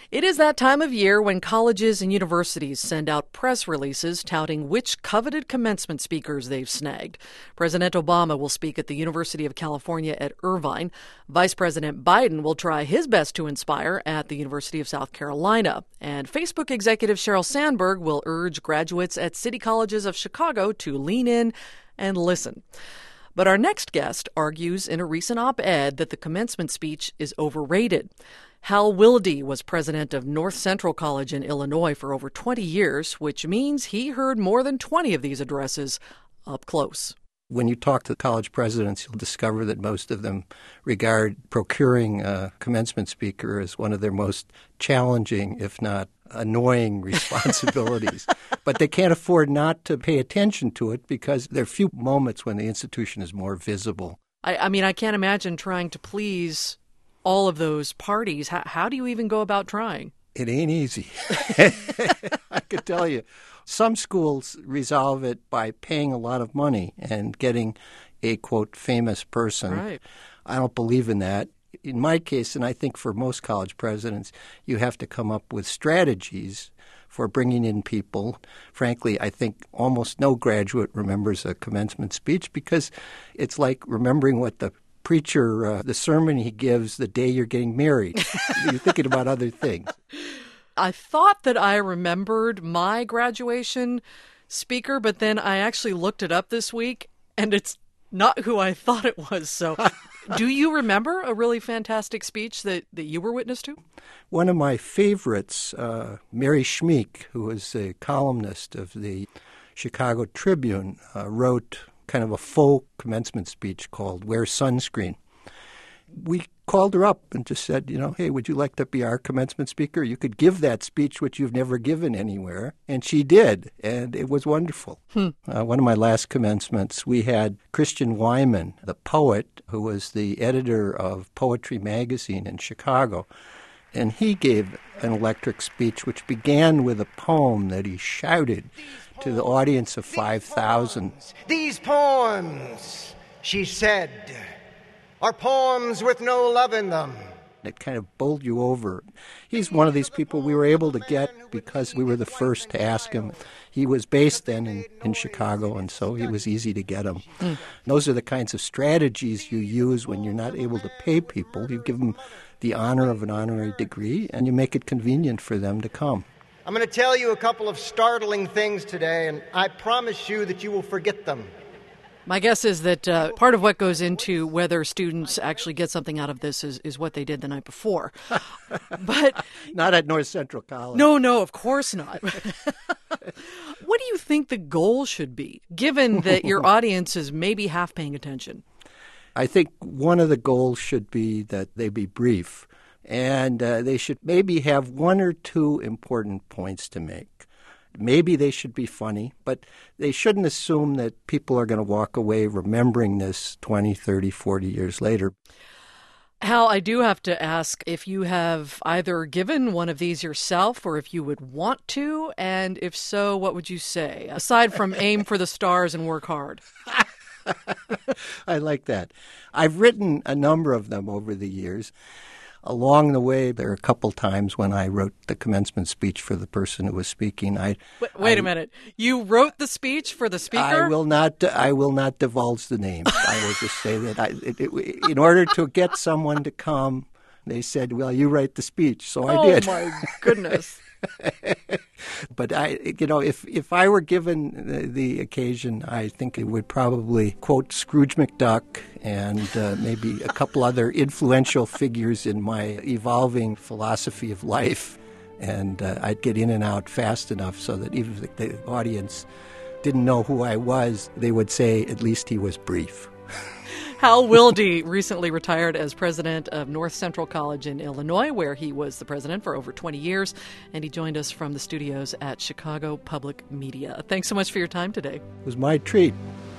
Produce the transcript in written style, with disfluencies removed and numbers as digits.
It is that time of year when colleges and universities send out press releases touting which coveted commencement speakers they've snagged. President Obama will speak at the University of California at Irvine. Vice President Biden will try his best to inspire at the University of South Carolina. And Facebook executive Sheryl Sandberg will urge graduates at City Colleges of Chicago to lean in and listen. But our next guest argues in a recent op-ed that the commencement speech is overrated. Hal Wilde was president of North Central College in Illinois for over 20 years, which means he heard more than 20 of these addresses up close. When you talk to college presidents, you'll discover that most of them regard procuring a commencement speaker as one of their most challenging, if not annoying, responsibilities. But they can't afford not to pay attention to it because there are few moments when the institution is more visible. I mean, I can't imagine trying to please all of those parties. How do you even go about trying? It ain't easy. I could tell you. Some schools resolve it by paying a lot of money and getting a, quote, famous person. Right. I don't believe in that. In my case, and I think for most college presidents, you have to come up with strategies for bringing in people. Frankly, I think almost no graduate remembers a commencement speech because it's like remembering what the preacher, the sermon he gives the day you're getting married. You're thinking about other things. I thought that I remembered my graduation speaker, but then I actually looked it up this week, and it's not who I thought it was. So do you remember a really fantastic speech that you were witness to? One of my favorites, Mary Schmeek, who was a columnist of the Chicago Tribune, wrote kind of a faux commencement speech called Wear Sunscreen. We called her up and just said, hey, would you like to be our commencement speaker? You could give that speech which you've never given anywhere. And she did, and it was wonderful. One of my last commencements, we had Christian Wyman, the poet, who was the editor of Poetry Magazine in Chicago. And he gave an electric speech which began with a poem that he shouted to the audience of 5,000. These poems, she said, are poems with no love in them. It kind of bowled you over. He's one of these people we were able to get because we were the first to ask him. He was based then in Chicago, and so it was easy to get him. Those are the kinds of strategies you use when you're not able to pay people. You give them the honor of an honorary degree, and you make it convenient for them to come. I'm going to tell you a couple of startling things today, and I promise you that you will forget them. My guess is that part of what goes into whether students actually get something out of this is what they did the night before. But not at North Central College. No, of course not. What do you think the goal should be, given that your audience is maybe half paying attention? I think one of the goals should be that they be brief, and they should maybe have one or two important points to make. Maybe they should be funny, but they shouldn't assume that people are going to walk away remembering this 20, 30, 40 years later. Hal, I do have to ask if you have either given one of these yourself or if you would want to, and if so, what would you say, aside from aim for the stars and work hard? I like that. I've written a number of them over the years. Along the way, there are a couple times when I wrote the commencement speech for the person who was speaking. Wait a minute. You wrote the speech for the speaker? I will not divulge the names. I will just say that in order to get someone to come, they said, well, you write the speech. So I did. Oh, my goodness. But if I were given the occasion, I think it would probably quote Scrooge McDuck and maybe a couple other influential figures in my evolving philosophy of life. And I'd get in and out fast enough so that even if the audience didn't know who I was, they would say, at least he was brief. Hal Wilde recently retired as president of North Central College in Illinois, where he was the president for over 20 years, and he joined us from the studios at Chicago Public Media. Thanks so much for your time today. It was my treat.